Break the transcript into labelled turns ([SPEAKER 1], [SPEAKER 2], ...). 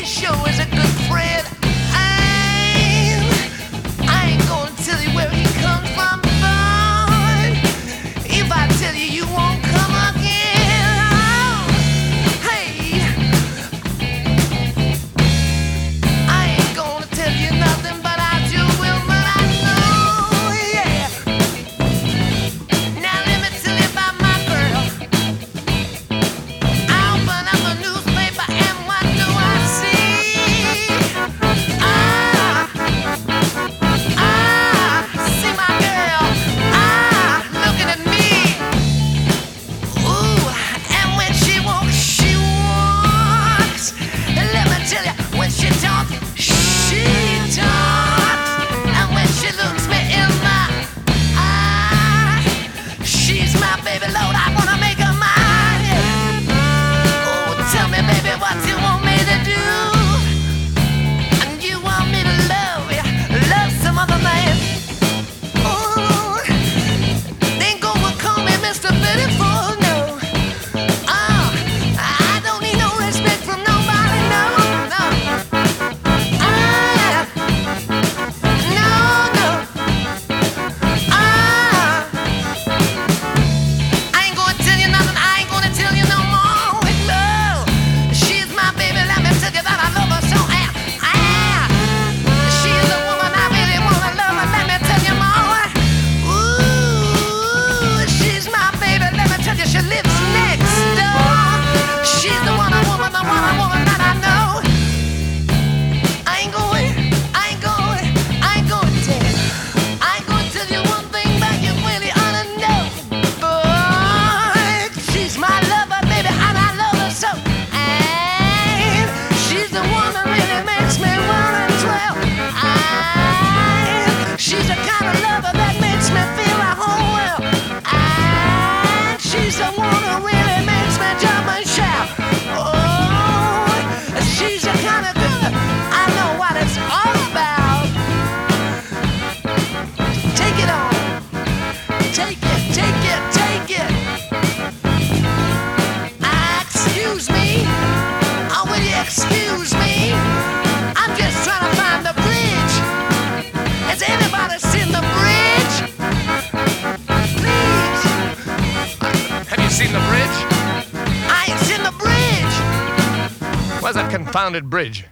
[SPEAKER 1] he sure is a good friend. I ain't gonna tell you where he comes from, but if I tell you, you won't come again. Oh, hey, I ain't gonna tell you nothing, but I do will, but I know, yeah. Now let me tell you about my girl. I open up a newspaper and what do I see? See my girl, looking at me. Ooh, and when she walks, let me tell you, when she talks, and when she looks me in my eye, she's my baby, Lord, I wanna make her mine. Oh, tell me, baby, what you want me to do? And you want me to love some other man? Oh, then go and call me Mr. Beautiful, no. I don't need no respect from nobody, no, no. I ain't gonna tell you nothing, I ain't gonna tell you no more. No, she's my baby, let me tell you that I love her so. She's the woman I really wanna love, and let me tell you more. Ooh, she's my baby, let me tell you, she lives next door. She's the one woman that I know. I ain't gonna tell you one thing, but you really ought to know. But she's my lover, baby, and I love her so. And she's the one that really makes me wanna dwell. And she's the kind of lover that makes me feel a whole world. And she's the one who really makes me jump and shout. Oh, she's the kind of girl I know what it's all about. Take it on. Take it. Excuse me. Oh, will you excuse me? I'm just trying to find the bridge. Has anybody seen the bridge? Please.
[SPEAKER 2] Have you seen the bridge?
[SPEAKER 1] I ain't seen the bridge.
[SPEAKER 2] Where's that confounded bridge?